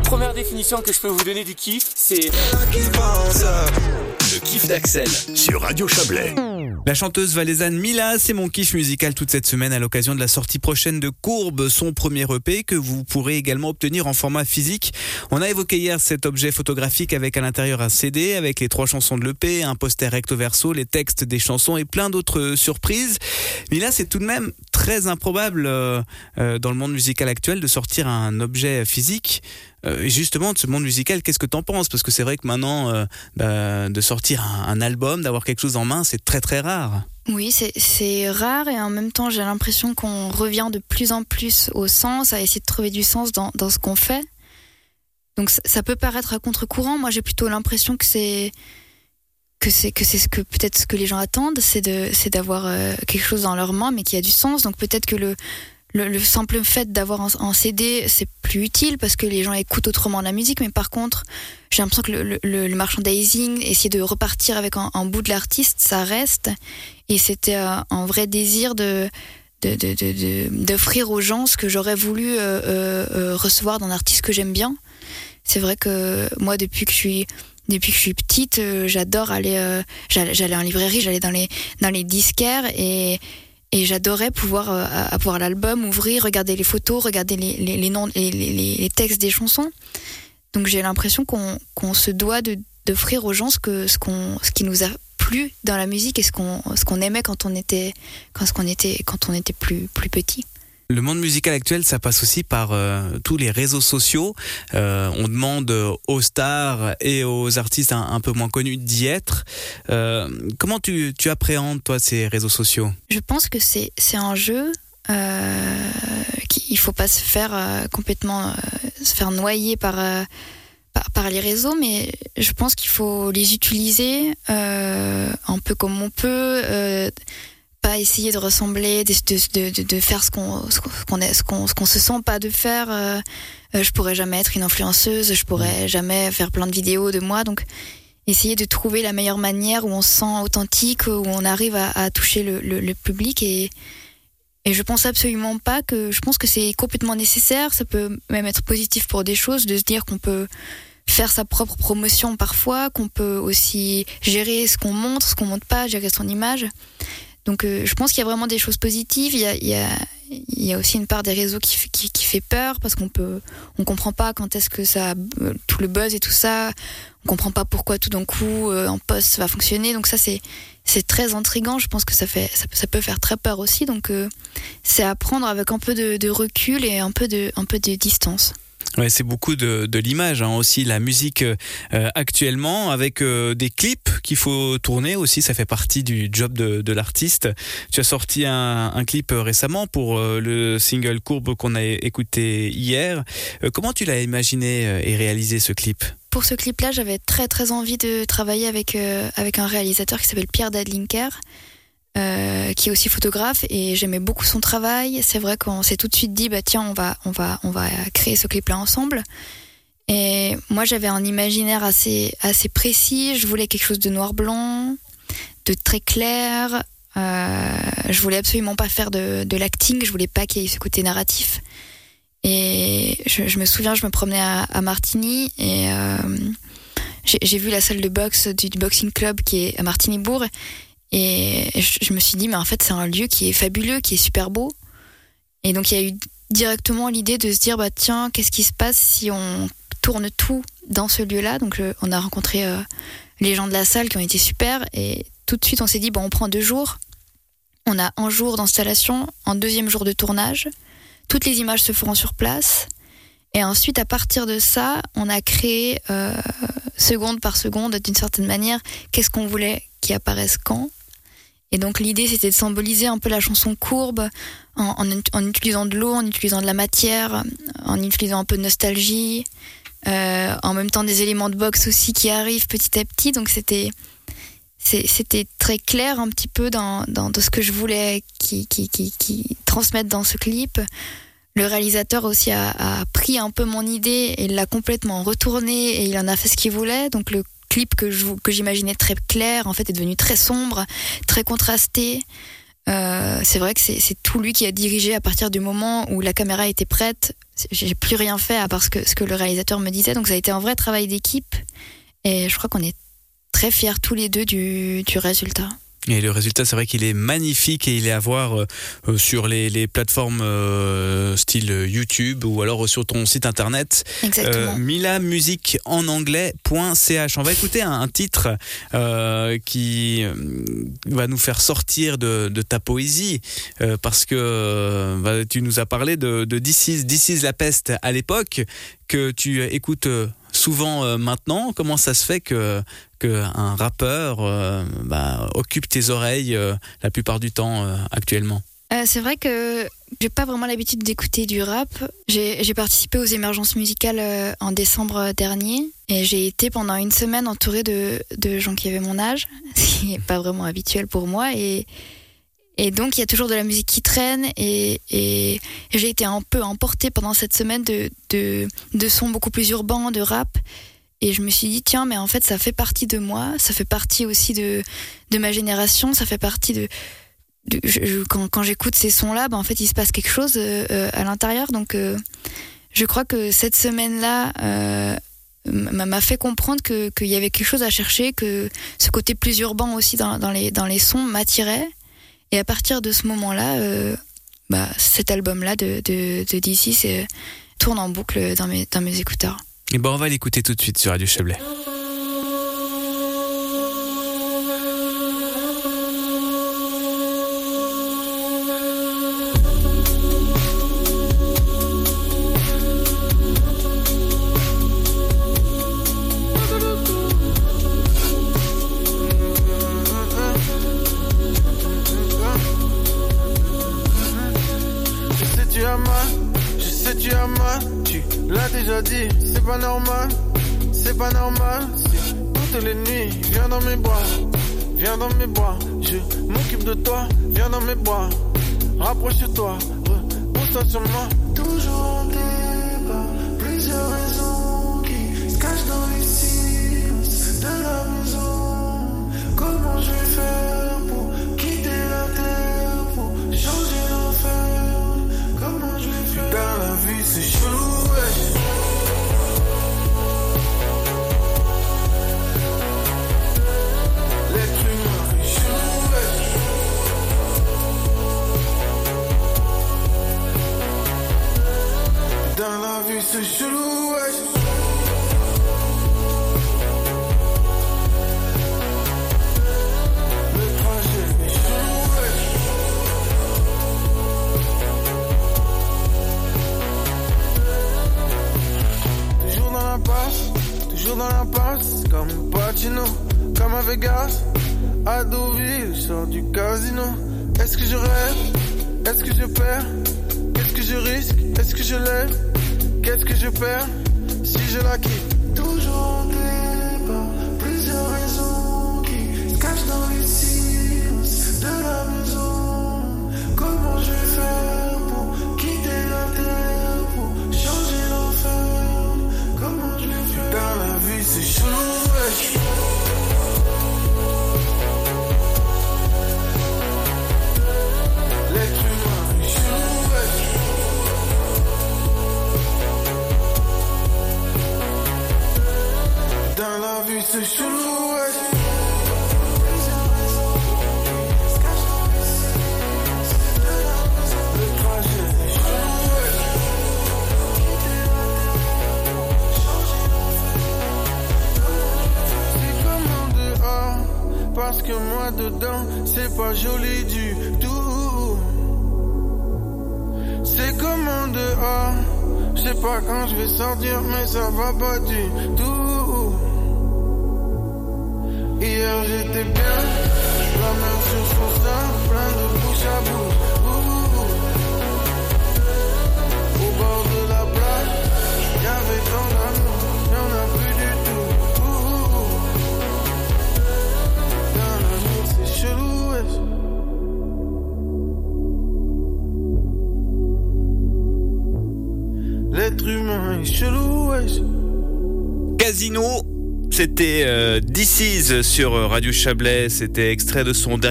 Première définition que je peux vous donner du kiff, c'est... Le kiff d'Axel sur Radio Chablais. La chanteuse valaisanne Mila, c'est mon kiff musical toute cette semaine à l'occasion de la sortie prochaine de Courbe, son premier EP que vous pourrez également obtenir en format physique. On a évoqué hier cet objet photographique avec à l'intérieur un CD, avec les 3 chansons de l'EP, un poster recto verso, les textes des chansons et plein d'autres surprises. Mila, c'est tout de même très improbable dans le monde musical actuel de sortir un objet physique. Et justement, de ce monde musical, qu'est-ce que t'en penses ? Parce que c'est vrai que maintenant, de sortir un album, d'avoir quelque chose en main, c'est très très rare. Oui, c'est rare et en même temps, j'ai l'impression qu'on revient de plus en plus au sens, à essayer de trouver du sens dans ce qu'on fait. Donc ça peut paraître à contre-courant. Moi, j'ai plutôt l'impression que c'est ce que peut-être ce que les gens attendent, c'est d'avoir quelque chose dans leurs mains, mais qui a du sens. Donc peut-être que le simple fait d'avoir un CD, c'est plus utile parce que les gens écoutent autrement la musique, mais par contre, j'ai l'impression que le merchandising, essayer de repartir avec un bout de l'artiste, ça reste. Et c'était un vrai désir d'offrir aux gens ce que j'aurais voulu recevoir d'un artiste que j'aime bien. C'est vrai que moi, depuis que je suis petite, j'adore aller. J'allais en librairie, j'allais dans les disquaires et j'adorais pouvoir avoir l'album, ouvrir, regarder les photos, regarder les noms, les textes des chansons. Donc j'ai l'impression qu'on se doit d'offrir aux gens ce qui nous a plu dans la musique et ce qu'on aimait quand on était plus petit. Le monde musical actuel, ça passe aussi par tous les réseaux sociaux. On demande aux stars et aux artistes un peu moins connus d'y être. Comment tu appréhendes, toi, ces réseaux sociaux ? Je pense que c'est un jeu qu'il ne faut pas se faire complètement se faire noyer par les réseaux, mais je pense qu'il faut les utiliser un peu comme on peut. Pas essayer de ressembler, de faire ce qu'on se sent pas de faire. Je pourrais jamais être une influenceuse, je pourrais jamais faire plein de vidéos de moi. Donc, essayer de trouver la meilleure manière où on se sent authentique, où on arrive à toucher le public. Et je pense absolument pas que... Je pense que c'est complètement nécessaire. Ça peut même être positif pour des choses, de se dire qu'on peut faire sa propre promotion parfois, qu'on peut aussi gérer ce qu'on montre pas, gérer son image. Donc je pense qu'il y a vraiment des choses positives. Il y a aussi une part des réseaux qui fait peur parce qu'on comprend pas quand est-ce que ça tout le buzz et tout ça, on comprend pas pourquoi tout d'un coup un post va fonctionner. Donc ça c'est très intriguant. Je pense que ça peut faire très peur aussi. Donc c'est à prendre avec un peu de recul et un peu de distance. Ouais, c'est beaucoup de l'image, aussi la musique actuellement, avec des clips qu'il faut tourner aussi, ça fait partie du job de l'artiste. Tu as sorti un clip récemment pour le single Courbe qu'on a écouté hier. Comment tu l'as imaginé et réalisé ce clip ? Pour ce clip-là, j'avais très très envie de travailler avec un réalisateur qui s'appelle Pierre Dadlinker, qui est aussi photographe, et j'aimais beaucoup son travail. C'est vrai qu'on s'est tout de suite dit tiens, on va créer ce clip là ensemble. Et moi j'avais un imaginaire assez précis. Je voulais quelque chose de noir blanc, de très clair. Je voulais absolument pas faire de l'acting, je voulais pas qu'il y ait ce côté narratif. Et je me souviens, je me promenais à Martigny et j'ai vu la salle de boxe du boxing club qui est à Martigny-Bourg. Et je me suis dit, mais en fait, c'est un lieu qui est fabuleux, qui est super beau. Et donc, il y a eu directement l'idée de se dire, tiens, qu'est-ce qui se passe si on tourne tout dans ce lieu-là ? Donc, on a rencontré les gens de la salle qui ont été super. Et tout de suite, on s'est dit, on prend 2 jours. On a 1 jour d'installation, un 2e jour de tournage. Toutes les images se feront sur place. Et ensuite, à partir de ça, on a créé, seconde par seconde, d'une certaine manière, qu'est-ce qu'on voulait qui apparaisse quand. Et donc l'idée c'était de symboliser un peu la chanson Courbe en utilisant de l'eau, en utilisant de la matière, en utilisant un peu de nostalgie, en même temps des éléments de boxe aussi qui arrivent petit à petit. Donc c'était très clair un petit peu dans ce que je voulais qui transmettre dans ce clip. Le réalisateur aussi a pris un peu mon idée et l'a complètement retournée et il en a fait ce qu'il voulait. Donc le clip que j'imaginais très clair, en fait, est devenu très sombre, très contrasté. C'est vrai que c'est tout lui qui a dirigé à partir du moment où la caméra était prête. j'ai plus rien fait à part ce que le réalisateur me disait. Donc ça a été un vrai travail d'équipe. Et je crois qu'on est très fiers tous les deux du résultat. Et le résultat, c'est vrai qu'il est magnifique et il est à voir sur les plateformes style YouTube ou alors sur ton site internet. Exactement. milamusiqueenanglais.ch. On va écouter un titre qui va nous faire sortir de ta poésie parce que tu nous as parlé de This is la peste à l'époque que tu écoutes souvent maintenant. Comment ça se fait qu'un rappeur occupe tes oreilles la plupart du temps actuellement? C'est vrai que j'ai pas vraiment l'habitude d'écouter du rap. J'ai participé aux émergences musicales en décembre dernier et j'ai été pendant une semaine entourée de gens qui avaient mon âge, ce qui n'est pas vraiment habituel pour moi. Et donc il y a toujours de la musique qui traîne et j'ai été un peu emportée pendant cette semaine de sons beaucoup plus urbains, de rap. Et je me suis dit, tiens, mais en fait, ça fait partie de moi, ça fait partie aussi de ma génération, ça fait partie quand j'écoute ces sons-là, en fait, il se passe quelque chose à l'intérieur. Donc, je crois que cette semaine-là m'a fait comprendre qu'il y avait quelque chose à chercher, que ce côté plus urbain aussi dans les sons m'attirait. Et à partir de ce moment-là, cet album-là de DC tourne en boucle dans mes écouteurs. Et on va l'écouter tout de suite sur Radio Chablais. Tu as mal, tu l'as déjà dit, c'est pas normal, si toutes les nuits, viens dans mes bras, je m'occupe de toi, viens dans mes bras, rapproche-toi, repose-toi sur moi. Toujours en débat, plusieurs raisons qui se cachent dans les silences de la maison. Comment je vais faire pour quitter la terre, pour changer l'enfer? Comment je vais faire? Dans la vie c'est chelou, l'être humain est chelou, dans la vie c'est chelou, le trajet est chelou, toujours dans la passe, comme Pacino, comme à Vegas, à Deauville, je sors du casino. Est-ce que je rêve? Est-ce que je perds? Qu'est-ce que je risque? Est-ce que je lève? Qu'est-ce que je perds si je la quitte? Toujours en débat, plusieurs raisons qui se cachent dans les silences de la maison. Comment je vais faire pour quitter la terre, pour changer l'enfer? Comment je vais faire? Dans la vie c'est chelou, l'être humain est chelou, dans la vie c'est chelou, le trajet est chelou, c'est comme en dehors, parce que moi dedans c'est pas joli du tout. C'est comme en dehors, je sais pas quand je vais sortir, mais ça va pas du tout. Hier j'étais bien, la même sur son sein, plein de bouche à bouche. Au bord de la plage, y'avait tant d'amour, y'en a plus du tout. Dans la nuit c'est chelou, l'être humain est chelou, Casino, c'était This Is sur Radio Chablais, c'était extrait de son dernier